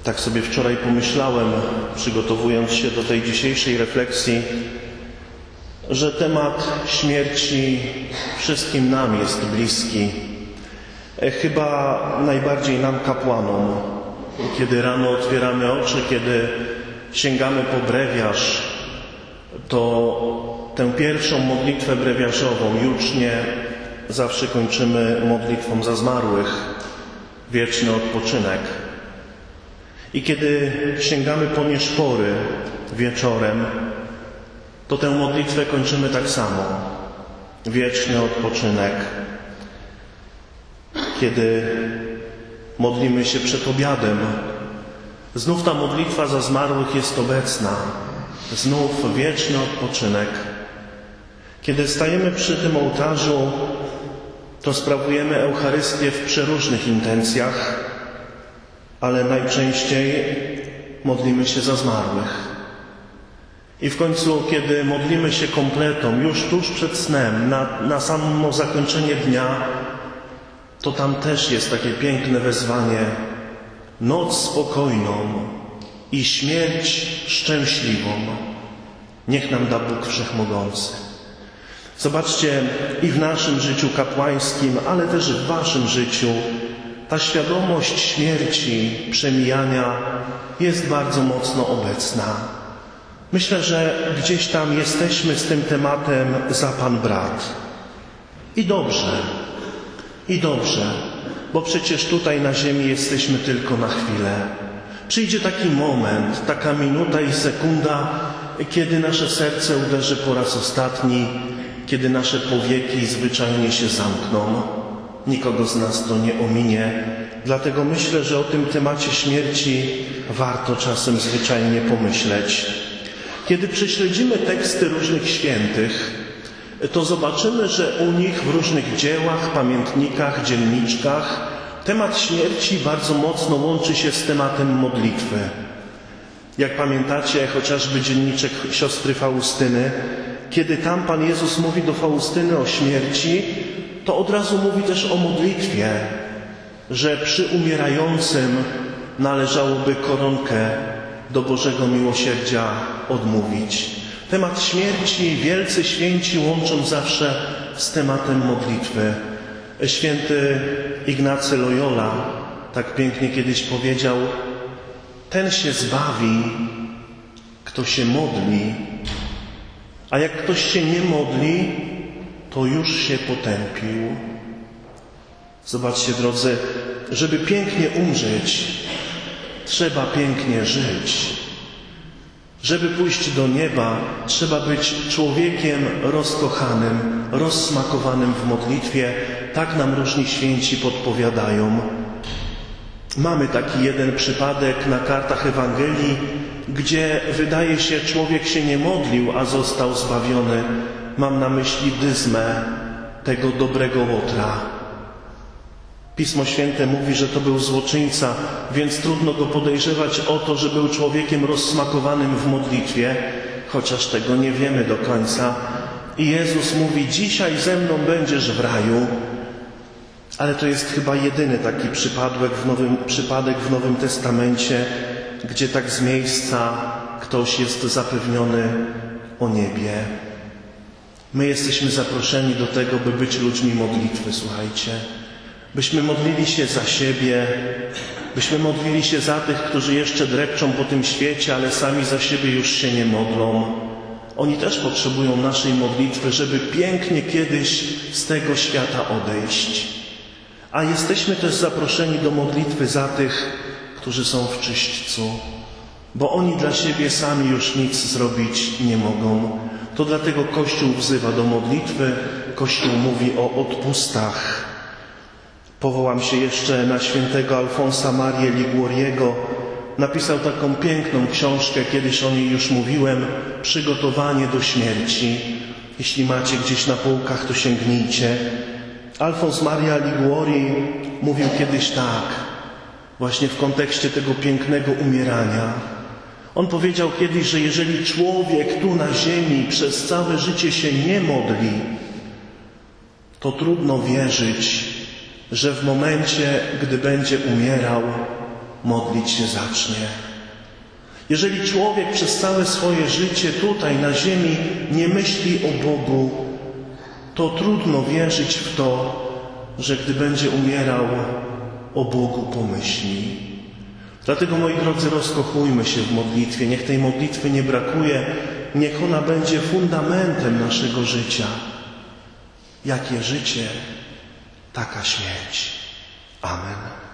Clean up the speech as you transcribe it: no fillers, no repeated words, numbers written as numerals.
Tak sobie wczoraj pomyślałem, przygotowując się do tej dzisiejszej refleksji, że temat śmierci wszystkim nam jest bliski. Chyba najbardziej nam, kapłanom. Kiedy rano otwieramy oczy, kiedy sięgamy po brewiarz, to tę pierwszą modlitwę brewiarzową jucznie zawsze kończymy modlitwą za zmarłych, wieczny odpoczynek. I kiedy sięgamy po nieszpory wieczorem, to tę modlitwę kończymy tak samo. Wieczny odpoczynek. Kiedy modlimy się przed obiadem, znów ta modlitwa za zmarłych jest obecna. Znów wieczny odpoczynek. Kiedy stajemy przy tym ołtarzu, to sprawujemy Eucharystię w przeróżnych intencjach, ale najczęściej modlimy się za zmarłych. I w końcu, kiedy modlimy się kompletą, już tuż przed snem, na samo zakończenie dnia, to tam też jest takie piękne wezwanie: noc spokojną i śmierć szczęśliwą niech nam da Bóg Wszechmogący. Zobaczcie, i w naszym życiu kapłańskim, ale też w waszym życiu ta świadomość śmierci, przemijania jest bardzo mocno obecna. Myślę, że gdzieś tam jesteśmy z tym tematem za Pan brat. I dobrze, bo przecież tutaj na ziemi jesteśmy tylko na chwilę. Przyjdzie taki moment, taka minuta i sekunda, kiedy nasze serce uderzy po raz ostatni, kiedy nasze powieki zwyczajnie się zamkną. Nikogo z nas to nie ominie. Dlatego myślę, że o tym temacie śmierci warto czasem zwyczajnie pomyśleć. Kiedy prześledzimy teksty różnych świętych, to zobaczymy, że u nich w różnych dziełach, pamiętnikach, dzienniczkach temat śmierci bardzo mocno łączy się z tematem modlitwy. Jak pamiętacie, chociażby dzienniczek siostry Faustyny, kiedy tam Pan Jezus mówi do Faustyny o śmierci, to od razu mówi też o modlitwie, że przy umierającym należałoby koronkę do Bożego miłosierdzia odmówić. Temat śmierci wielcy święci łączą zawsze z tematem modlitwy. Święty Ignacy Loyola tak pięknie kiedyś powiedział: ten się zbawi, kto się modli, a jak ktoś się nie modli, to już się potępił. Zobaczcie, drodzy, żeby pięknie umrzeć, trzeba pięknie żyć. Żeby pójść do nieba, trzeba być człowiekiem rozkochanym, rozsmakowanym w modlitwie. Tak nam różni święci podpowiadają. Mamy taki jeden przypadek na kartach Ewangelii, gdzie wydaje się, człowiek się nie modlił, a został zbawiony. Mam na myśli Dyzmę, tego dobrego Łotra. Pismo Święte mówi, że to był złoczyńca, więc trudno go podejrzewać o to, że był człowiekiem rozsmakowanym w modlitwie, chociaż tego nie wiemy do końca. I Jezus mówi: dzisiaj ze mną będziesz w raju. Ale to jest chyba jedyny taki przypadek w Nowym Testamencie, gdzie tak z miejsca ktoś jest zapewniony o niebie. My jesteśmy zaproszeni do tego, by być ludźmi modlitwy, słuchajcie. Byśmy modlili się za siebie, byśmy modlili się za tych, którzy jeszcze drepczą po tym świecie, ale sami za siebie już się nie modlą. Oni też potrzebują naszej modlitwy, żeby pięknie kiedyś z tego świata odejść. A jesteśmy też zaproszeni do modlitwy za tych, którzy są w czyśćcu, bo oni dla siebie sami już nic zrobić nie mogą. To dlatego Kościół wzywa do modlitwy, Kościół mówi o odpustach. Powołam się jeszcze na świętego Alfonsa Marię Liguoriego. Napisał taką piękną książkę, kiedyś o niej już mówiłem, Przygotowanie do śmierci. Jeśli macie gdzieś na półkach, to sięgnijcie. Alfons Maria Liguori mówił kiedyś tak, właśnie w kontekście tego pięknego umierania. On powiedział kiedyś, że jeżeli człowiek tu na ziemi przez całe życie się nie modli, to trudno wierzyć, że w momencie, gdy będzie umierał, modlić się zacznie. Jeżeli człowiek przez całe swoje życie tutaj na ziemi nie myśli o Bogu, to trudno wierzyć w to, że gdy będzie umierał, o Bogu pomyśli. Dlatego, moi drodzy, rozkochujmy się w modlitwie. Niech tej modlitwy nie brakuje. Niech ona będzie fundamentem naszego życia. Jakie życie, taka śmierć. Amen.